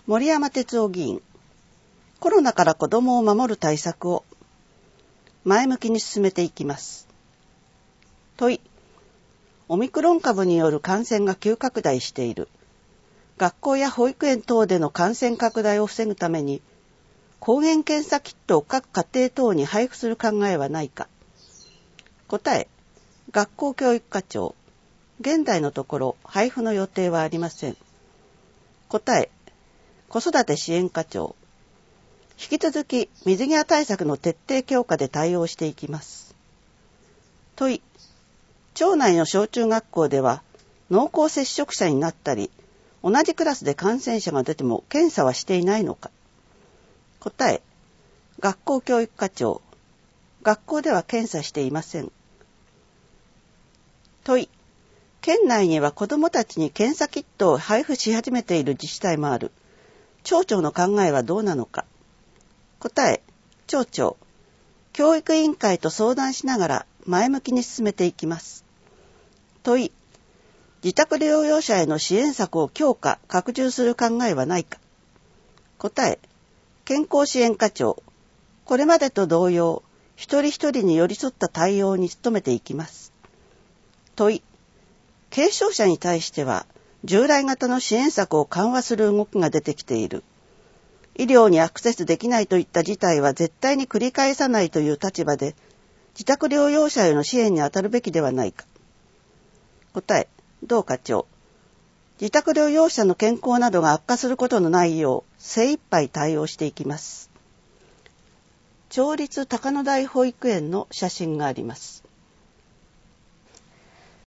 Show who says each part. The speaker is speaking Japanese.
Speaker 1: 森山哲夫議員、コロナから子どもを守る対策を前向きに進めていきます。問い、オミクロン株による感染が急拡大している。学校や保育園等での感染拡大を防ぐために、抗原検査キットを各家庭等に配布する考えはないか。答え、学校教育課長、現在のところ配布の予定はありません。答え、子育て支援課長、引き続き水際対策の徹底強化で対応していきます。問い、町内の小中学校では濃厚接触者になったり、同じクラスで感染者が出ても検査はしていないのか。答え、学校教育課長、学校では検査していません。問い、県内には子どもたちに検査キットを配布し始めている自治体もある。町長の考えはどうなのか。答え、町長、教育委員会と相談しながら前向きに進めていきます。問い、自宅療養者への支援策を強化・拡充する考えはないか。答え、健康支援課長、これまでと同様、一人一人に寄り添った対応に努めていきます。問い、軽症者に対しては、従来型の支援策を緩和する動きが出てきている。医療にアクセスできないといった事態は絶対に繰り返さないという立場で、自宅療養者への支援に当たるべきではないか。答え、同課長、自宅療養者の健康などが悪化することのないよう精一杯対応していきます。町立高野台保育園の写真があります。